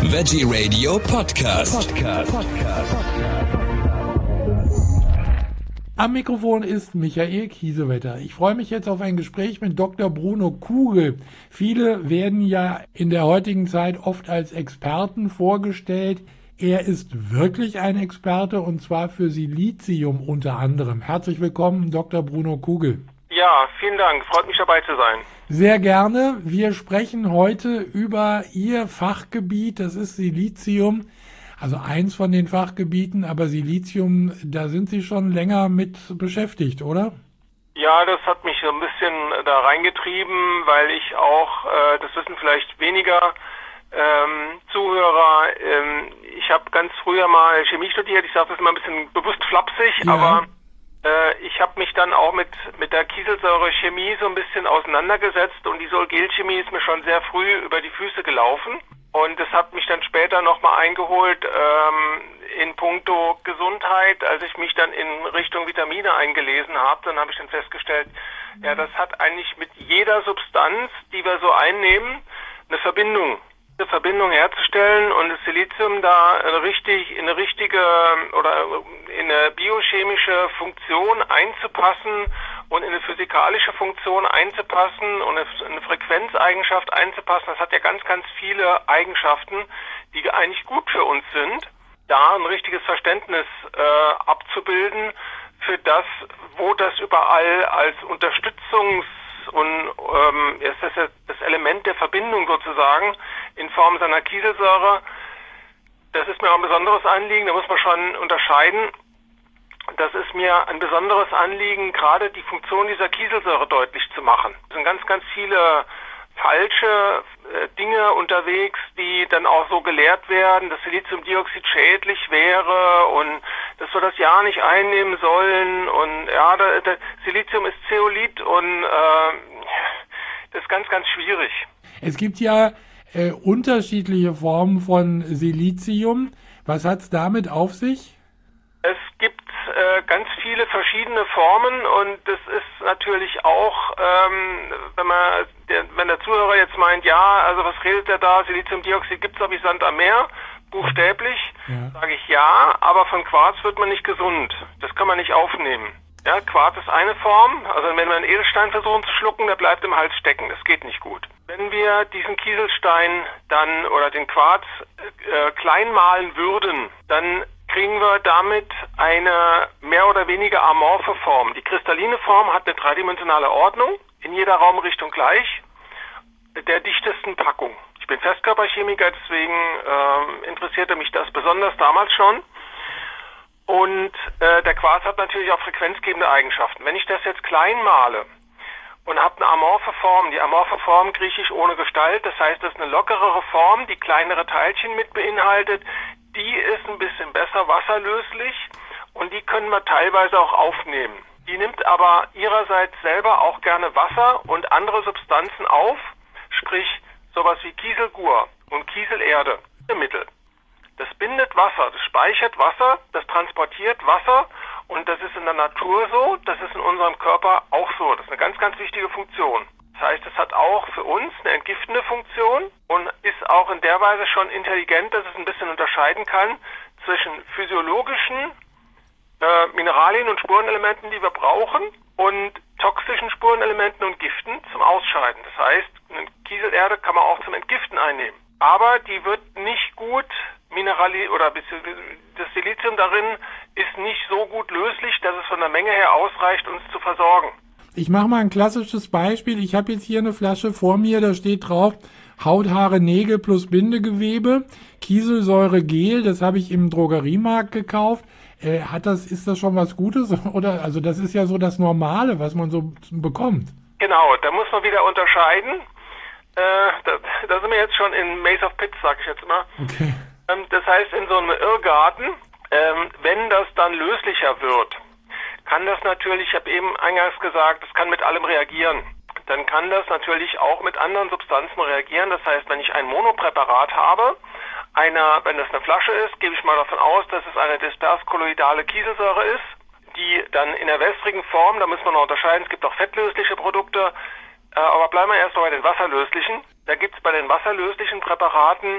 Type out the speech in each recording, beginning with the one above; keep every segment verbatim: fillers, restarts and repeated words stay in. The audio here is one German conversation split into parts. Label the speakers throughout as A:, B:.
A: Veggie Radio Podcast. Podcast.
B: Am Mikrofon ist Michael Kiesewetter. Ich freue mich jetzt auf ein Gespräch mit Doktor Bruno Kugel. Viele werden ja in der heutigen Zeit oft als Experten vorgestellt. Er ist wirklich ein Experte, und zwar für Silizium unter anderem. Herzlich willkommen, Doktor Bruno Kugel.
C: Ja, vielen Dank. Freut mich, dabei zu sein.
B: Sehr gerne. Wir sprechen heute über Ihr Fachgebiet. Das ist Silizium. Also eins von den Fachgebieten, aber Silizium, da sind Sie schon länger mit beschäftigt, oder?
C: Ja, das hat mich so ein bisschen da reingetrieben, weil ich auch, äh, das wissen vielleicht weniger ähm, Zuhörer, ähm, ich habe ganz früher mal Chemie studiert. Ich sage das immer ein bisschen bewusst flapsig, ja. aber äh, ich habe mich dann auch mit mit der Kieselsäure-Chemie so ein bisschen auseinandergesetzt, und die Sol-Gel-Chemie ist mir schon sehr früh über die Füße gelaufen. Und das hat mich dann später nochmal eingeholt ähm, in puncto Gesundheit. Als ich mich dann in Richtung Vitamine eingelesen habe, dann habe ich dann festgestellt, ja, das hat eigentlich mit jeder Substanz, die wir so einnehmen, eine Verbindung. Eine Verbindung herzustellen und das Silizium da richtig in eine richtige oder in eine biochemische Funktion einzupassen und in eine physikalische Funktion einzupassen und eine Frequenzeigenschaft einzupassen. Das hat ja ganz, ganz viele Eigenschaften, die eigentlich gut für uns sind, da ein richtiges Verständnis äh, abzubilden für das, wo das überall als Unterstützungs- und ähm, ist das ja das Element der Verbindung sozusagen in Form seiner Kieselsäure. Das ist mir auch ein besonderes Anliegen, da muss man schon unterscheiden. Das ist mir ein besonderes Anliegen, gerade die Funktion dieser Kieselsäure deutlich zu machen. Es sind ganz, ganz viele falsche äh, Dinge unterwegs, die dann auch so gelehrt werden, dass Siliziumdioxid schädlich wäre und dass wir das ja nicht einnehmen sollen. Und ja, da, da, Silizium ist Zeolit und äh, das ist ganz, ganz schwierig.
B: Es gibt ja äh, unterschiedliche Formen von Silizium. Was hat es damit auf sich?
C: Es gibt äh, ganz viele verschiedene Formen, und das ist natürlich auch, ähm, wenn man, der, wenn der Zuhörer jetzt meint, ja, also was redet er da, Siliziumdioxid gibt es doch wie Sand am Meer, buchstäblich, ja. Sage ich ja, aber von Quarz wird man nicht gesund. Das kann man nicht aufnehmen. Ja, Quarz ist eine Form, also wenn wir einen Edelstein versuchen zu schlucken, der bleibt im Hals stecken, das geht nicht gut. Wenn wir diesen Kieselstein dann oder den Quarz äh, klein mahlen würden, dann kriegen wir damit eine mehr oder weniger amorphe Form. Die kristalline Form hat eine dreidimensionale Ordnung, in jeder Raumrichtung gleich, der dichtesten Packung. Ich bin Festkörperchemiker, deswegen äh, interessierte mich das besonders damals schon. Und äh, der Quarz hat natürlich auch frequenzgebende Eigenschaften. Wenn ich das jetzt klein male und habe eine amorphe Form, die amorphe Form griechisch ohne Gestalt, das heißt, das ist eine lockerere Form, die kleinere Teilchen mit beinhaltet, die ist ein bisschen besser wasserlöslich und die können wir teilweise auch aufnehmen. Die nimmt aber ihrerseits selber auch gerne Wasser und andere Substanzen auf, sprich sowas wie Kieselgur und Kieselerde im Mittel. Das bindet Wasser, das speichert Wasser, das transportiert Wasser, und das ist in der Natur so, das ist in unserem Körper auch so. Das ist eine ganz, ganz wichtige Funktion. Das heißt, es hat auch für uns eine entgiftende Funktion und ist auch in der Weise schon intelligent, dass es ein bisschen unterscheiden kann zwischen physiologischen äh, Mineralien und Spurenelementen, die wir brauchen, und toxischen Spurenelementen und Giften zum Ausscheiden. Das heißt, eine Kieselerde kann man auch zum Entgiften einnehmen. Aber die wird nicht gut mineralisiert, oder das Silizium darin ist nicht so gut löslich, dass es von der Menge her ausreicht, uns zu versorgen.
B: Ich mache mal ein klassisches Beispiel. Ich habe jetzt hier eine Flasche vor mir, da steht drauf Haut, Haare, Nägel plus Bindegewebe, Kieselsäure Gel, das habe ich im Drogeriemarkt gekauft. Äh, hat das, ist das schon was Gutes? Oder, also das ist ja so das Normale, was man so bekommt.
C: Genau, da muss man wieder unterscheiden. Äh, da, da sind wir jetzt schon in Maze of Pits, sag ich jetzt mal.
B: Okay.
C: Ähm, das heißt, in so einem Irrgarten, ähm, wenn das dann löslicher wird, kann das natürlich, ich habe eben eingangs gesagt, das kann mit allem reagieren. Dann kann das natürlich auch mit anderen Substanzen reagieren. Das heißt, wenn ich ein Monopräparat habe, einer, wenn das eine Flasche ist, gebe ich mal davon aus, dass es eine disperskolloidale Kieselsäure ist, die dann in der wässrigen Form, da müssen wir noch unterscheiden, es gibt auch fettlösliche Produkte, äh, aber bleiben wir erst mal bei den wasserlöslichen. Da gibt es bei den wasserlöslichen Präparaten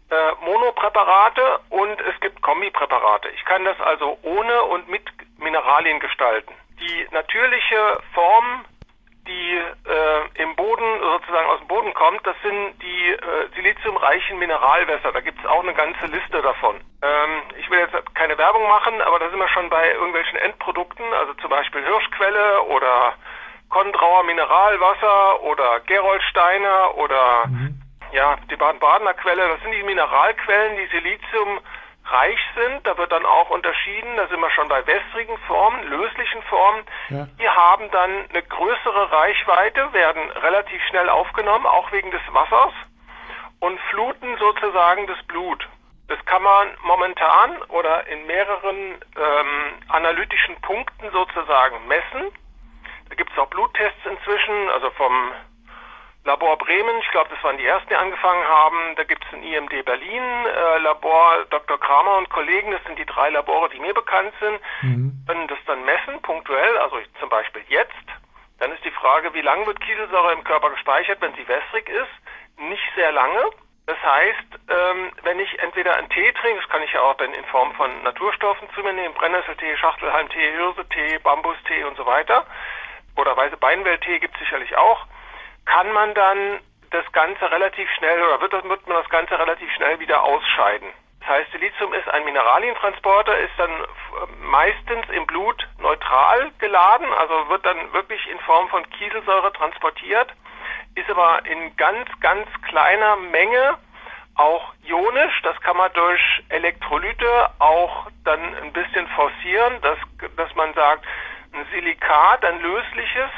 C: äh, Monopräparate und es gibt Kombipräparate. Ich kann das also ohne und mit Mineralien gestalten. Die natürliche Form, die äh, im Boden sozusagen aus dem Boden kommt, das sind die äh, siliziumreichen Mineralwässer. Da gibt es auch eine ganze Liste davon. Ähm, ich will jetzt keine Werbung machen, aber da sind wir schon bei irgendwelchen Endprodukten, also zum Beispiel Hirschquelle oder Kondrauer Mineralwasser oder Gerolsteiner oder mhm. ja die Baden-Badener Quelle. Das sind die Mineralquellen, die siliziumreich sind. Da wird dann auch unterschieden, da sind wir schon bei wässrigen Formen, löslichen Formen. Ja. Die haben dann eine größere Reichweite, werden relativ schnell aufgenommen, auch wegen des Wassers und fluten sozusagen das Blut. Das kann man momentan oder in mehreren ähm, analytischen Punkten sozusagen messen. Da gibt es auch Bluttests inzwischen, also vom Labor Bremen, ich glaube, das waren die ersten, die angefangen haben. Da gibt es ein I M D Berlin, äh, Labor Doktor Kramer und Kollegen, das sind die drei Labore, die mir bekannt sind, mhm. können das dann messen, punktuell, also zum Beispiel jetzt. Dann ist die Frage, wie lange wird Kieselsäure im Körper gespeichert, wenn sie wässrig ist? Nicht sehr lange. Das heißt, ähm, wenn ich entweder einen Tee trinke, das kann ich ja auch dann in Form von Naturstoffen zu mir nehmen, Brennnesseltee, Schachtelhalmtee, Hirsetee, Bambustee und so weiter, oder weiße Beinwelltee gibt es sicherlich auch, kann man dann das Ganze relativ schnell, oder wird, das, wird man das Ganze relativ schnell wieder ausscheiden. Das heißt, Silizium ist ein Mineralientransporter, ist dann meistens im Blut neutral geladen, also wird dann wirklich in Form von Kieselsäure transportiert, ist aber in ganz, ganz kleiner Menge auch ionisch. Das kann man durch Elektrolyte auch dann ein bisschen forcieren, dass, dass man sagt, ein Silikat, ein lösliches,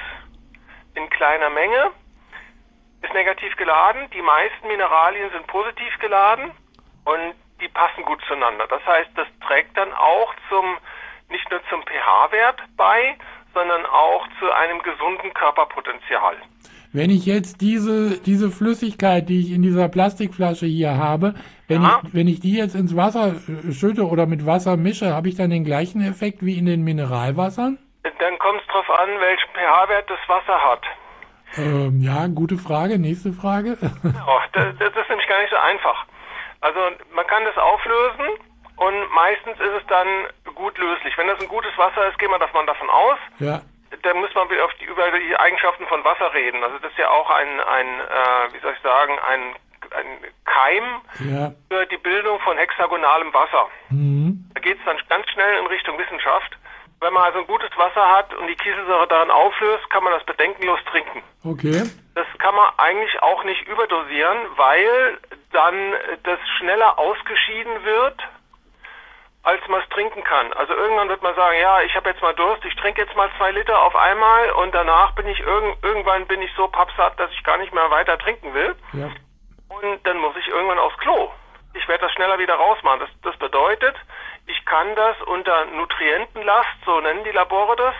C: in kleiner Menge, ist negativ geladen. Die meisten Mineralien sind positiv geladen und die passen gut zueinander. Das heißt, das trägt dann auch zum, nicht nur zum pH-Wert bei, sondern auch zu einem gesunden Körperpotenzial.
B: Wenn ich jetzt diese, diese Flüssigkeit, die ich in dieser Plastikflasche hier habe, wenn, ja. ich, wenn ich die jetzt ins Wasser schütte oder mit Wasser mische, habe ich dann den gleichen Effekt wie in den Mineralwassern?
C: Dann kommt es darauf an, welchen pH-Wert das Wasser hat.
B: Ähm, ja, gute Frage. Nächste Frage.
C: Oh, das, das ist nämlich gar nicht so einfach. Also man kann das auflösen und meistens ist es dann gut löslich. Wenn das ein gutes Wasser ist, geht man davon, davon aus. Ja. Dann muss man wieder auf die, über die Eigenschaften von Wasser reden. Also das ist ja auch ein, ein äh, wie soll ich sagen, ein, ein Keim ja. für die Bildung von hexagonalem Wasser. Mhm. Da geht es dann ganz schnell in Richtung Wissenschaft. Wenn man also ein gutes Wasser hat und die Kieselsäure darin auflöst, kann man das bedenkenlos trinken. Okay. Das kann man eigentlich auch nicht überdosieren, weil dann das schneller ausgeschieden wird, als man es trinken kann. Also irgendwann wird man sagen, ja, ich habe jetzt mal Durst, ich trinke jetzt mal zwei Liter auf einmal und danach bin ich irg- irgendwann bin ich so pappsatt, dass ich gar nicht mehr weiter trinken will. Ja. Und dann muss ich irgendwann aufs Klo. Ich werde das schneller wieder rausmachen. Das, das bedeutet, ich kann das unter Nutrientenlast, so nennen die Labore das,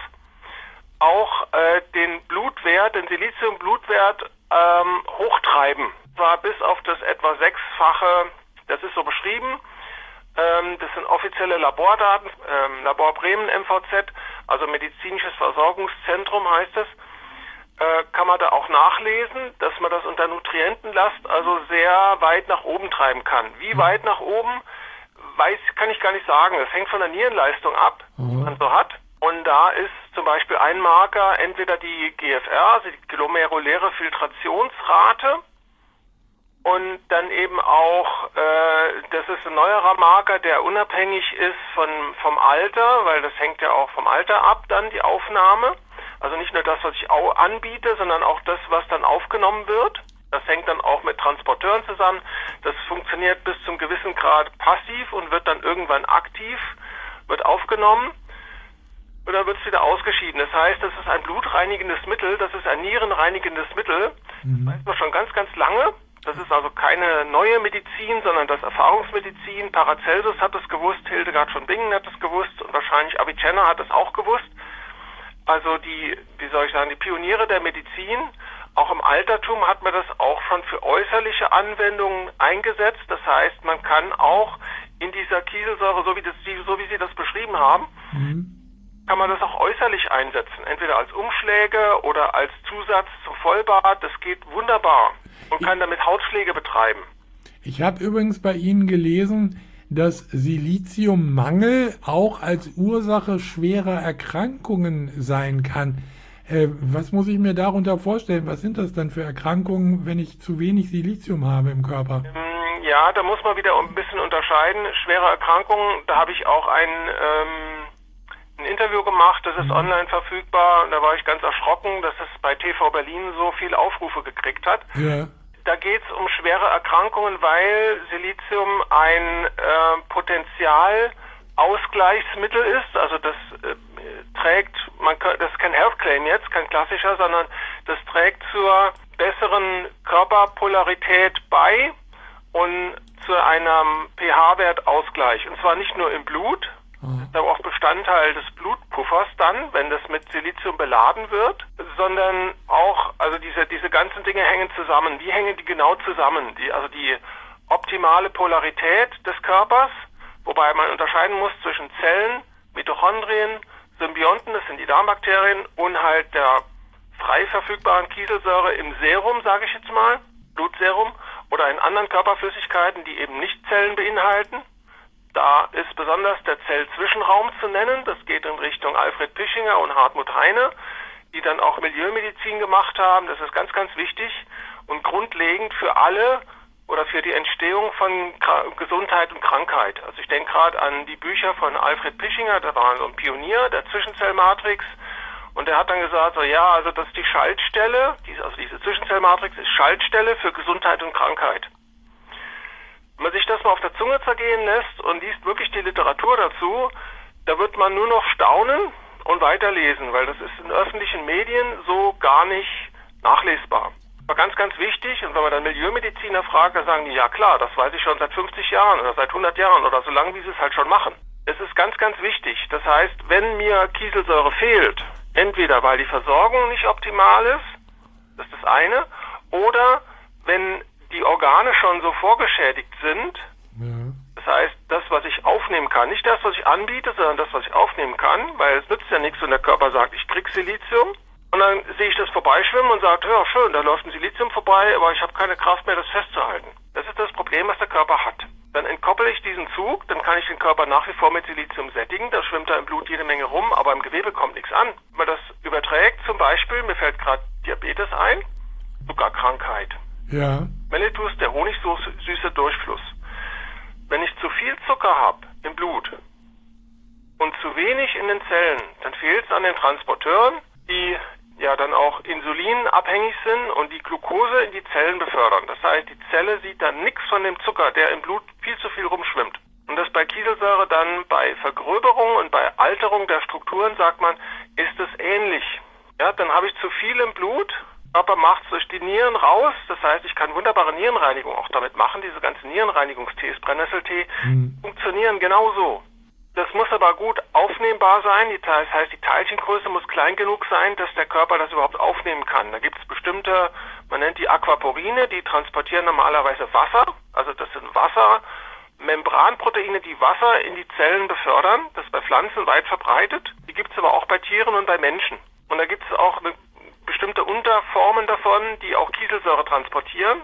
C: auch äh, den Blutwert, den Siliziumblutwert ähm, hochtreiben. Zwar bis auf das etwa sechsfache, das ist so beschrieben, ähm, das sind offizielle Labordaten, ähm, Labor Bremen M V Z, also Medizinisches Versorgungszentrum heißt es, äh, kann man da auch nachlesen, dass man das unter Nutrientenlast also sehr weit nach oben treiben kann. Wie weit nach oben, weiß, kann ich gar nicht sagen. Das hängt von der Nierenleistung ab, mhm. die man so hat. Und da ist zum Beispiel ein Marker entweder die G F R, also die glomeruläre Filtrationsrate, und dann eben auch, äh, das ist ein neuerer Marker, der unabhängig ist von vom Alter, weil das hängt ja auch vom Alter ab, dann die Aufnahme. Also nicht nur das, was ich auch anbiete, sondern auch das, was dann aufgenommen wird. Das hängt dann auch mit Transporteuren zusammen. Das funktioniert bis zum gewissen Grad passiv und wird dann irgendwann aktiv, wird aufgenommen und dann wird es wieder ausgeschieden. Das heißt, das ist ein blutreinigendes Mittel, das ist ein nierenreinigendes Mittel. Mhm. Das weiß man schon ganz, ganz lange. Das ist also keine neue Medizin, sondern das Erfahrungsmedizin. Paracelsus hat es gewusst, Hildegard von Bingen hat es gewusst und wahrscheinlich Avicenna hat es auch gewusst. Also die, wie soll ich sagen, die Pioniere der Medizin, auch im Altertum hat man das auch schon für äußerliche Anwendungen eingesetzt. Das heißt, man kann auch in dieser Kieselsäure, so wie, das, so wie Sie das beschrieben haben, mhm. kann man das auch äußerlich einsetzen. Entweder als Umschläge oder als Zusatz zum Vollbad. Das geht wunderbar und kann damit Hautpflege betreiben.
B: Ich habe übrigens bei Ihnen gelesen, dass Siliziummangel auch als Ursache schwerer Erkrankungen sein kann. Äh, was muss ich mir darunter vorstellen? Was sind das dann für Erkrankungen, wenn ich zu wenig Silizium habe im Körper?
C: Ja, da muss man wieder ein bisschen unterscheiden. Schwere Erkrankungen, da habe ich auch ein, ähm, ein Interview gemacht, das ist mhm. online verfügbar. Und da war ich ganz erschrocken, dass es bei T V Berlin so viele Aufrufe gekriegt hat.
B: Ja.
C: Da geht es um schwere Erkrankungen, weil Silizium ein äh, Potentialausgleichsmittel ist. Also das äh, trägt, man kann, das ist kein Health Claim jetzt, kein klassischer, sondern das trägt zur besseren Körperpolarität bei und zu einem pH-Wertausgleich. Und zwar nicht nur im Blut, das ist aber auch Bestandteil des Blutpuffers dann, wenn das mit Silizium beladen wird, sondern auch, also diese diese ganzen Dinge hängen zusammen. Wie hängen die genau zusammen? Die, also die optimale Polarität des Körpers, wobei man unterscheiden muss zwischen Zellen, Mitochondrien, Symbionten, das sind die Darmbakterien, und halt der frei verfügbaren Kieselsäure im Serum, sage ich jetzt mal, Blutserum, oder in anderen Körperflüssigkeiten, die eben nicht Zellen beinhalten. Da ist besonders der Zellzwischenraum zu nennen. Das geht in Richtung Alfred Pischinger und Hartmut Heine, die dann auch Milieumedizin gemacht haben. Das ist ganz, ganz wichtig und grundlegend für alle oder für die Entstehung von Gesundheit und Krankheit. Also ich denke gerade an die Bücher von Alfred Pischinger, der war so ein Pionier der Zwischenzellmatrix. Und der hat dann gesagt, so ja, also das ist die Schaltstelle, diese, also diese Zwischenzellmatrix ist Schaltstelle für Gesundheit und Krankheit. Wenn man sich das mal auf der Zunge zergehen lässt und liest wirklich die Literatur dazu, da wird man nur noch staunen und weiterlesen, weil das ist in öffentlichen Medien so gar nicht nachlesbar. Aber ganz, ganz wichtig, und wenn man dann Milieumediziner fragt, dann sagen die, ja klar, das weiß ich schon seit fünfzig Jahren oder seit hundert Jahren oder so lange, wie sie es halt schon machen. Es ist ganz, ganz wichtig. Das heißt, wenn mir Kieselsäure fehlt, entweder weil die Versorgung nicht optimal ist, das ist das eine, oder wenn die Organe schon so vorgeschädigt sind, ja. Das heißt, das, was ich aufnehmen kann, nicht das, was ich anbiete, sondern das, was ich aufnehmen kann, weil es nützt ja nichts, wenn der Körper sagt, ich krieg Silizium, und dann sehe ich das vorbeischwimmen und sage, ja schön, da läuft ein Silizium vorbei, aber ich habe keine Kraft mehr, das festzuhalten. Das ist das Problem, was der Körper hat. Dann entkoppel ich diesen Zug, dann kann ich den Körper nach wie vor mit Silizium sättigen, da schwimmt da im Blut jede Menge rum, aber im Gewebe kommt nichts an. Wenn man das überträgt, zum Beispiel, mir fällt gerade Diabetes ein, sogar Krankheit.
B: Ja.
C: Mellitus, der honigsüße Durchfluss. Wenn ich zu viel Zucker habe im Blut und zu wenig in den Zellen, dann fehlt es an den Transporteuren, die ja dann auch insulinabhängig sind und die Glucose in die Zellen befördern. Das heißt, die Zelle sieht dann nichts von dem Zucker, der im Blut viel zu viel rumschwimmt. Und das bei Kieselsäure dann bei Vergröberung und bei Alterung der Strukturen, sagt man, ist es ähnlich. Ja, dann habe ich zu viel im Blut, der Körper macht es durch die Nieren raus, das heißt, ich kann wunderbare Nierenreinigung auch damit machen, diese ganzen Nierenreinigungstees, Brennnesseltee, mhm. funktionieren genauso. Das muss aber gut aufnehmbar sein, das heißt, die Teilchengröße muss klein genug sein, dass der Körper das überhaupt aufnehmen kann. Da gibt es bestimmte, man nennt die Aquaporine, die transportieren normalerweise Wasser, also das sind Wassermembranproteine, die Wasser in die Zellen befördern, das ist bei Pflanzen weit verbreitet, die gibt es aber auch bei Tieren und bei Menschen. Und da gibt es auch eine bestimmte Unterformen davon, die auch Kieselsäure transportieren.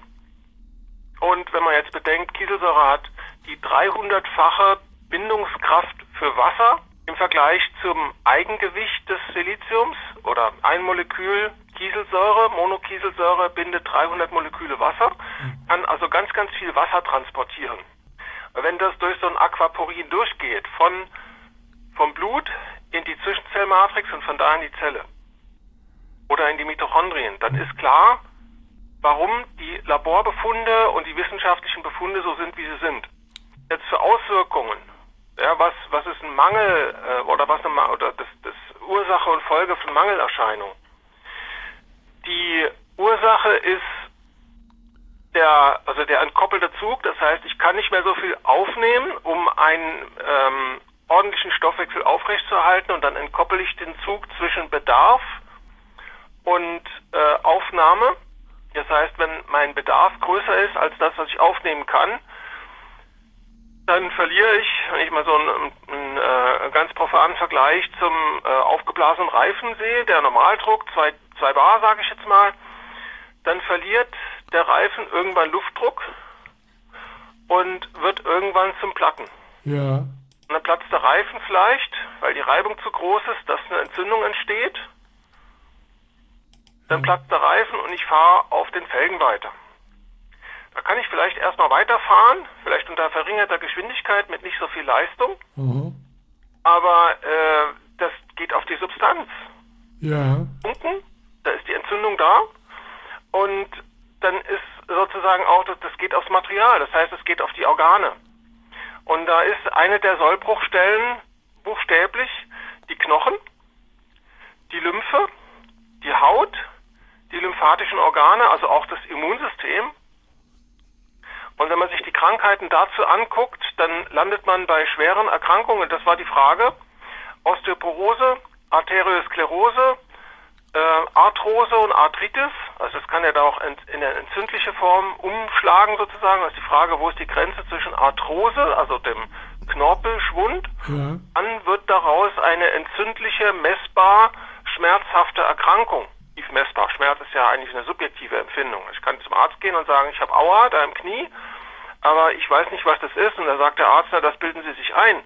C: Und wenn man jetzt bedenkt, Kieselsäure hat die dreihundertfache Bindungskraft für Wasser im Vergleich zum Eigengewicht des Siliziums, oder ein Molekül Kieselsäure, Monokieselsäure bindet dreihundert Moleküle Wasser, kann also ganz, ganz viel Wasser transportieren. Wenn das durch so ein Aquaporin durchgeht, von vom Blut in die Zwischenzellmatrix und von da in die Zelle oder in die Mitochondrien, dann ist klar, warum die Laborbefunde und die wissenschaftlichen Befunde so sind, wie sie sind. Jetzt für Auswirkungen, ja, was was ist ein Mangel äh, oder was eine, oder das, das Ursache und Folge von Mangelerscheinung. Die Ursache ist der also der entkoppelte Zug, das heißt, ich kann nicht mehr so viel aufnehmen, um einen ähm, ordentlichen Stoffwechsel aufrechtzuerhalten, und dann entkoppel ich den Zug zwischen Bedarf und äh, Aufnahme. Das heißt, wenn mein Bedarf größer ist als das, was ich aufnehmen kann, dann verliere ich, wenn ich mal so einen, einen äh, ganz profanen Vergleich zum äh, aufgeblasenen Reifen sehe, der Normaldruck, zwei, zwei Bar, sage ich jetzt mal, dann verliert der Reifen irgendwann Luftdruck und wird irgendwann zum Platten.
B: Ja.
C: Und dann platzt der Reifen vielleicht, weil die Reibung zu groß ist, dass eine Entzündung entsteht. Dann platzt der Reifen und ich fahre auf den Felgen weiter. Da kann ich vielleicht erstmal weiterfahren, vielleicht unter verringerter Geschwindigkeit mit nicht so viel Leistung.
B: Mhm.
C: Aber äh, das geht auf die Substanz.
B: Ja.
C: Unten, da ist die Entzündung da. Und dann ist sozusagen auch, das, das geht aufs Material. Das heißt, es geht auf die Organe. Und da ist eine der Sollbruchstellen buchstäblich die Knochen, die Lymphe, die Haut, die lymphatischen Organe, also auch das Immunsystem. Und wenn man sich die Krankheiten dazu anguckt, dann landet man bei schweren Erkrankungen. Das war die Frage. Osteoporose, Arteriosklerose, äh, Arthrose und Arthritis. Also das kann ja da auch in eine entzündliche Form umschlagen sozusagen. Das ist die Frage, wo ist die Grenze zwischen Arthrose, also dem Knorpelschwund,
B: Ja.
C: dann wird daraus eine entzündliche, messbar, schmerzhafte Erkrankung. Tief messbar. Schmerz ist ja eigentlich eine subjektive Empfindung. Ich kann zum Arzt gehen und sagen, ich habe Aua da im Knie, aber ich weiß nicht, was das ist. Und da sagt der Arzt, na, das bilden Sie sich ein.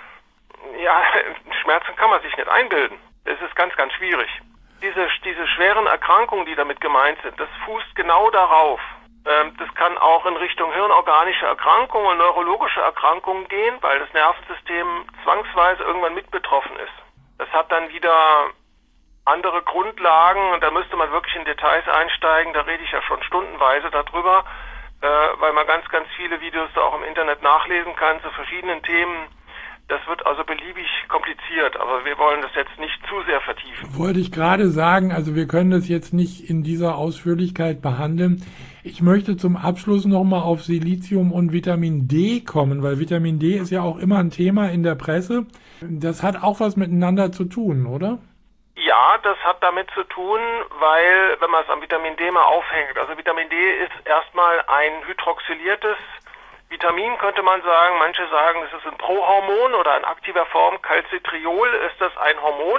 C: Ja, Schmerzen kann man sich nicht einbilden. Das ist ganz, ganz schwierig. Diese, diese schweren Erkrankungen, die damit gemeint sind, das fußt genau darauf. Ähm, das kann auch in Richtung hirnorganische Erkrankungen und neurologische Erkrankungen gehen, weil das Nervensystem zwangsweise irgendwann mit betroffen ist. Das hat dann wieder andere Grundlagen und da müsste man wirklich in Details einsteigen. Da rede ich ja schon stundenweise darüber, äh, weil man ganz, ganz viele Videos da auch im Internet nachlesen kann zu verschiedenen Themen. Das wird also beliebig kompliziert, aber wir wollen das jetzt nicht zu sehr vertiefen.
B: Wollte ich gerade sagen, also wir können das jetzt nicht in dieser Ausführlichkeit behandeln. Ich möchte zum Abschluss nochmal auf Silizium und Vitamin D kommen, weil Vitamin D ist ja auch immer ein Thema in der Presse. Das hat auch was miteinander zu tun, oder?
C: Ja, das hat damit zu tun, weil, wenn man es am Vitamin D mal aufhängt, also Vitamin D ist erstmal ein hydroxyliertes Vitamin, könnte man sagen. Manche sagen, es ist ein Prohormon oder in aktiver Form. Calcitriol ist das ein Hormon,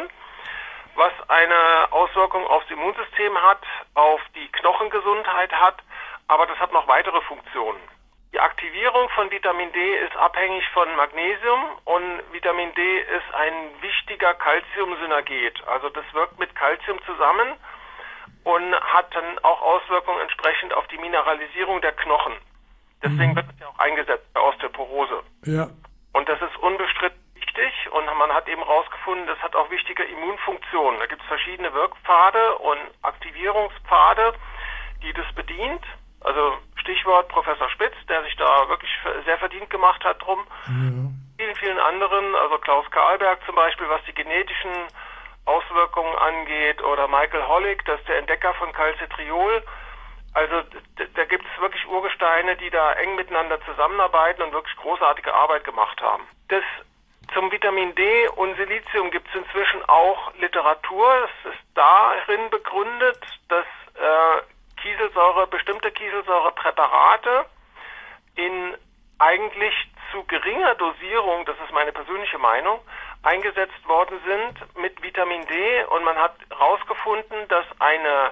C: was eine Auswirkung aufs Immunsystem hat, auf die Knochengesundheit hat, aber das hat noch weitere Funktionen. Die Aktivierung von Vitamin D ist abhängig von Magnesium und Vitamin D ist ein wichtiger Calciumsynerget. Also das wirkt mit Calcium zusammen und hat dann auch Auswirkungen entsprechend auf die Mineralisierung der Knochen. Deswegen wird es ja auch eingesetzt bei Osteoporose.
B: Ja.
C: Und das ist unbestritten wichtig und man hat eben herausgefunden, das hat auch wichtige Immunfunktionen. Da gibt es verschiedene Wirkpfade und Aktivierungspfade, die das bedient. Also Stichwort Professor Spitz, der sich da wirklich sehr verdient gemacht hat drum.
B: Ja.
C: Vielen, vielen anderen, also Klaus Karlberg zum Beispiel, was die genetischen Auswirkungen angeht, oder Michael Hollick, das ist der Entdecker von Calcitriol. Also da gibt es wirklich Urgesteine, die da eng miteinander zusammenarbeiten und wirklich großartige Arbeit gemacht haben. Das zum Vitamin D und Silizium gibt es inzwischen auch Literatur. Es ist darin begründet, dass äh, Kieselsäure, bestimmte Kieselsäurepräparate in eigentlich zu geringer Dosierung, das ist meine persönliche Meinung, eingesetzt worden sind mit Vitamin D, und man hat herausgefunden, dass eine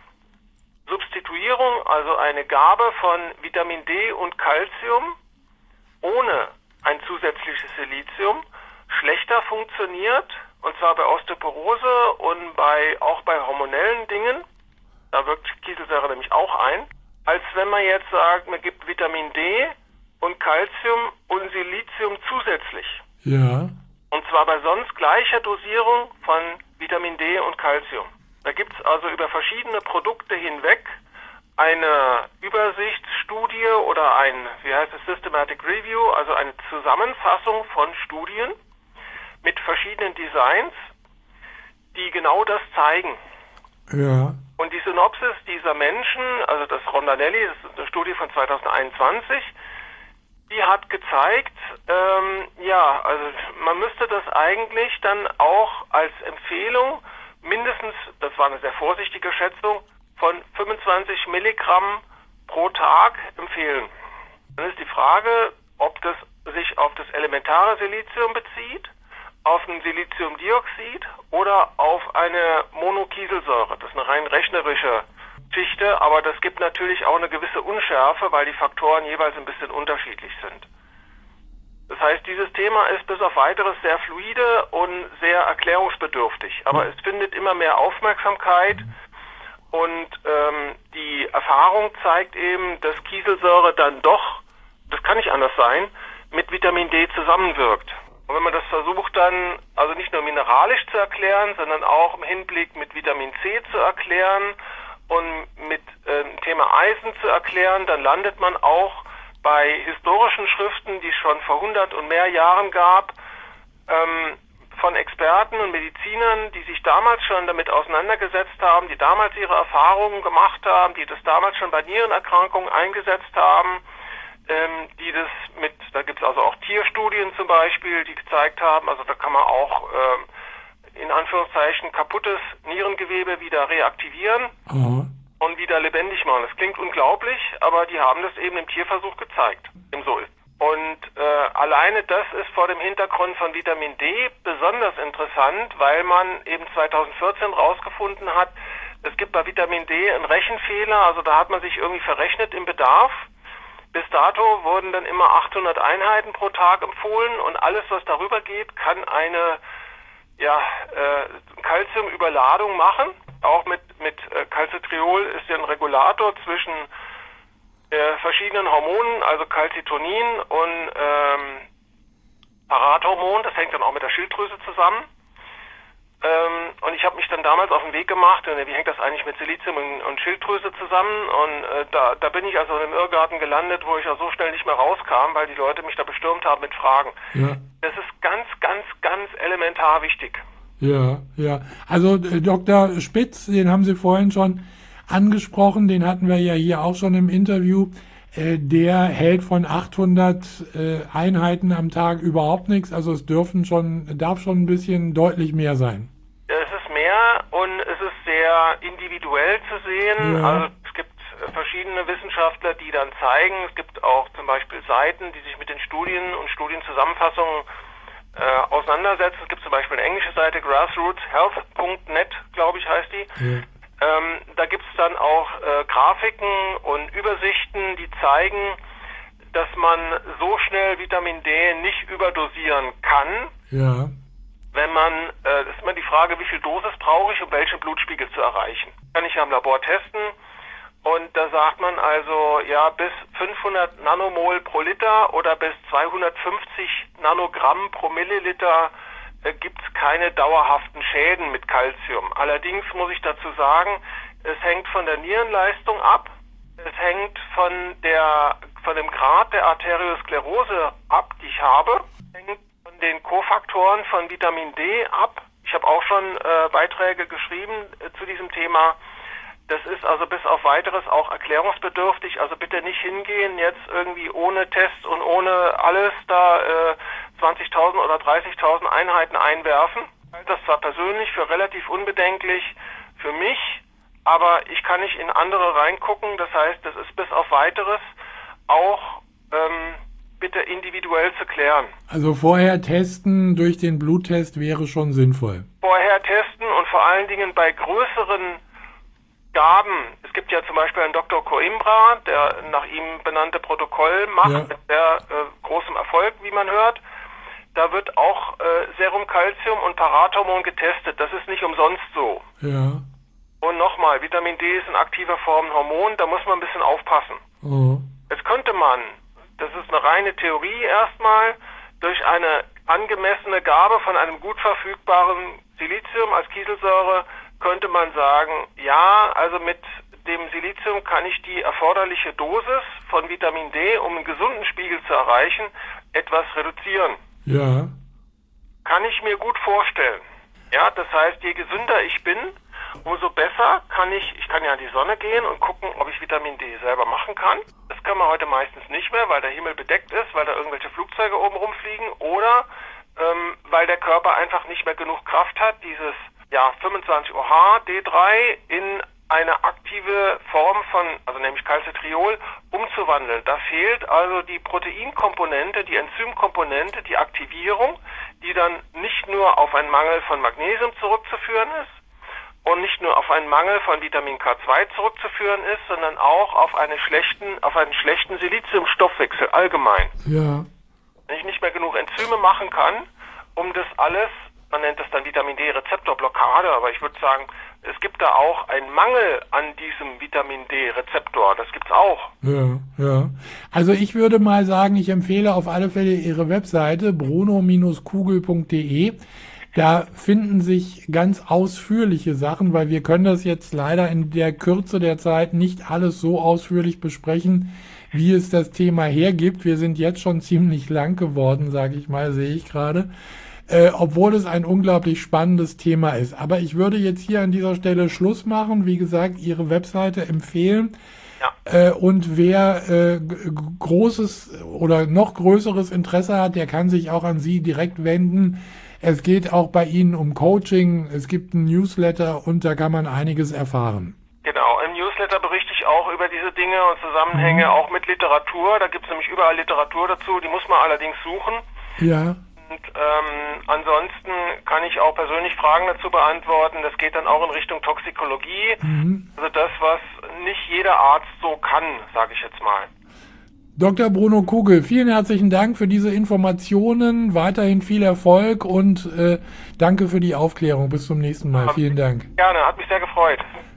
C: Substituierung, also eine Gabe von Vitamin D und Calcium ohne ein zusätzliches Silizium schlechter funktioniert, und zwar bei Osteoporose und bei auch bei hormonellen Dingen. Da wirkt Kieselsäure nämlich auch ein, als wenn man jetzt sagt, man gibt Vitamin D und Calcium und Silizium zusätzlich.
B: Ja.
C: Und zwar bei sonst gleicher Dosierung von Vitamin D und Calcium. Da gibt es also über verschiedene Produkte hinweg eine Übersichtsstudie oder ein, wie heißt es, Systematic Review, also eine Zusammenfassung von Studien mit verschiedenen Designs, die genau das zeigen.
B: Ja.
C: Und die Synopsis dieser Menschen, also das Rondanelli, das ist eine Studie von zweitausendeinundzwanzig, die hat gezeigt, ähm, ja, also man müsste das eigentlich dann auch als Empfehlung mindestens, das war eine sehr vorsichtige Schätzung, von fünfundzwanzig Milligramm pro Tag empfehlen. Dann ist die Frage, ob das sich auf das elementare Silizium bezieht, auf ein Siliziumdioxid oder auf eine Monokieselsäure. Das ist eine rein rechnerische Geschichte, aber das gibt natürlich auch eine gewisse Unschärfe, weil die Faktoren jeweils ein bisschen unterschiedlich sind. Das heißt, dieses Thema ist bis auf weiteres sehr fluide und sehr erklärungsbedürftig, aber es findet immer mehr Aufmerksamkeit und ähm, die Erfahrung zeigt eben, dass Kieselsäure dann doch, das kann nicht anders sein, mit Vitamin D zusammenwirkt. Und wenn man das versucht dann, also nicht nur mineralisch zu erklären, sondern auch im Hinblick mit Vitamin C zu erklären und mit äh, dem Thema Eisen zu erklären, dann landet man auch bei historischen Schriften, die es schon vor hundert und mehr Jahren gab, ähm, von Experten und Medizinern, die sich damals schon damit auseinandergesetzt haben, die damals ihre Erfahrungen gemacht haben, die das damals schon bei Nierenerkrankungen eingesetzt haben, ähm, die das mit, da gibt es also auch Tierstudien zum Beispiel, die gezeigt haben, also da kann man auch ähm, in Anführungszeichen kaputtes Nierengewebe wieder reaktivieren. Mhm. Und wieder lebendig machen. Das klingt unglaublich, aber die haben das eben im Tierversuch gezeigt, dem so ist. Und äh, alleine das ist vor dem Hintergrund von Vitamin D besonders interessant, weil man eben zweitausendvierzehn rausgefunden hat, es gibt bei Vitamin D einen Rechenfehler, also da hat man sich irgendwie verrechnet im Bedarf. Bis dato wurden dann immer achthundert Einheiten pro Tag empfohlen und alles, was darüber geht, kann eine ja, äh, Calciumüberladung machen. Auch mit, mit äh, Calcitriol ist ja ein Regulator zwischen äh, verschiedenen Hormonen, also Calcitonin und ähm, Parathormon, das hängt dann auch mit der Schilddrüse zusammen. Ähm, und ich habe mich dann damals auf den Weg gemacht, äh, wie hängt das eigentlich mit Silizium und, und Schilddrüse zusammen? Und äh, da, da bin ich also im Irrgarten gelandet, wo ich ja so schnell nicht mehr rauskam, weil die Leute mich da bestürmt haben mit Fragen. Ja. Das ist ganz, ganz, ganz elementar wichtig.
B: Ja, ja. Also äh, Doktor Spitz, den haben Sie vorhin schon angesprochen, den hatten wir ja hier auch schon im Interview. Äh, der hält von achthundert äh, Einheiten am Tag überhaupt nichts. Also es dürfen schon, darf schon ein bisschen deutlich mehr sein.
C: Es ist mehr und es ist sehr individuell zu sehen. Ja. Also es gibt verschiedene Wissenschaftler, die dann zeigen, es gibt auch zum Beispiel Seiten, die sich mit den Studien und Studienzusammenfassungen Äh, auseinandersetzen. Es gibt zum Beispiel eine englische Seite, grassroots health punkt net, glaube ich, heißt die. Ja. Ähm, da gibt es dann auch äh, Grafiken und Übersichten, die zeigen, dass man so schnell Vitamin D nicht überdosieren kann. Ja. Wenn man, äh, das ist immer die Frage, wie viel Dosis brauche ich, um welchen Blutspiegel zu erreichen. Kann ich ja im Labor testen. Und da sagt man also, ja, bis fünfhundert Nanomol pro Liter oder bis zweihundertfünfzig Nanogramm pro Milliliter äh, gibt es keine dauerhaften Schäden mit Calcium. Allerdings muss ich dazu sagen, es hängt von der Nierenleistung ab, es hängt von der von dem Grad der Arteriosklerose ab, die ich habe, es hängt von den Kofaktoren von Vitamin D ab. Ich habe auch schon äh, Beiträge geschrieben äh, zu diesem Thema. Das ist also bis auf weiteres auch erklärungsbedürftig. Also bitte nicht hingehen, jetzt irgendwie ohne Test und ohne alles da äh, zwanzigtausend oder dreißigtausend Einheiten einwerfen. Ich halte das zwar persönlich für relativ unbedenklich für mich, aber ich kann nicht in andere reingucken. Das heißt, das ist bis auf weiteres auch ähm, bitte individuell zu klären.
B: Also vorher testen durch den Bluttest wäre schon sinnvoll.
C: Vorher testen und vor allen Dingen bei größeren Gaben. Es gibt ja zum Beispiel einen Doktor Coimbra, der nach ihm benannte Protokoll macht, ja. mit sehr äh, großem Erfolg, wie man hört. Da wird auch äh, Serumkalzium und Parathormon getestet. Das ist nicht umsonst so. Ja. Und nochmal, Vitamin D ist in aktiver Form ein Hormon, da muss man ein bisschen aufpassen. Oh. Jetzt könnte man, das ist eine reine Theorie erstmal, durch eine angemessene Gabe von einem gut verfügbaren Silizium als Kieselsäure könnte man sagen, ja, also mit dem Silizium kann ich die erforderliche Dosis von Vitamin D, um einen gesunden Spiegel zu erreichen, etwas reduzieren. Ja. Kann ich mir gut vorstellen. Ja, das heißt, je gesünder ich bin, umso besser kann ich, ich kann ja an die Sonne gehen und gucken, ob ich Vitamin D selber machen kann. Das kann man heute meistens nicht mehr, weil der Himmel bedeckt ist, weil da irgendwelche Flugzeuge oben rumfliegen oder ähm, weil der Körper einfach nicht mehr genug Kraft hat, dieses ja, fünfundzwanzig O H D drei in eine aktive Form von, also nämlich Calcitriol, umzuwandeln. Da fehlt also die Proteinkomponente, die Enzymkomponente, die Aktivierung, die dann nicht nur auf einen Mangel von Magnesium zurückzuführen ist und nicht nur auf einen Mangel von Vitamin K zwei zurückzuführen ist, sondern auch auf eine schlechten, auf einen schlechten Siliziumstoffwechsel allgemein.
B: Ja.
C: Wenn ich nicht mehr genug Enzyme machen kann, um das alles, man nennt das dann Vitamin D-Rezeptorblockade, aber ich würde sagen, es gibt da auch einen Mangel an diesem Vitamin D-Rezeptor. Das gibt's auch.
B: Ja, ja. Also ich würde mal sagen, ich empfehle auf alle Fälle Ihre Webseite bruno Kugel punkt de. Da finden sich ganz ausführliche Sachen, weil wir können das jetzt leider in der Kürze der Zeit nicht alles so ausführlich besprechen, wie es das Thema hergibt. Wir sind jetzt schon ziemlich lang geworden, sage ich mal, sehe ich gerade. Äh, obwohl es ein unglaublich spannendes Thema ist. Aber ich würde jetzt hier an dieser Stelle Schluss machen. Wie gesagt, Ihre Webseite empfehlen. Ja. Äh, und wer äh, großes oder noch größeres Interesse hat, der kann sich auch an Sie direkt wenden. Es geht auch bei Ihnen um Coaching. Es gibt einen Newsletter und da kann man einiges erfahren. Genau, im Newsletter berichte ich auch über diese Dinge und Zusammenhänge, mhm. auch mit Literatur. Da gibt es nämlich überall Literatur dazu. Die muss man allerdings suchen. Ja. Und ähm, ansonsten kann ich auch persönlich Fragen dazu beantworten. Das geht dann auch in Richtung Toxikologie. Mhm. Also das, was nicht jeder Arzt so kann, sage ich jetzt mal. Doktor Bruno Kugel, vielen herzlichen Dank für diese Informationen. Weiterhin viel Erfolg und äh, danke für die Aufklärung. Bis zum nächsten Mal. Vielen Dank. Gerne, hat mich sehr gefreut.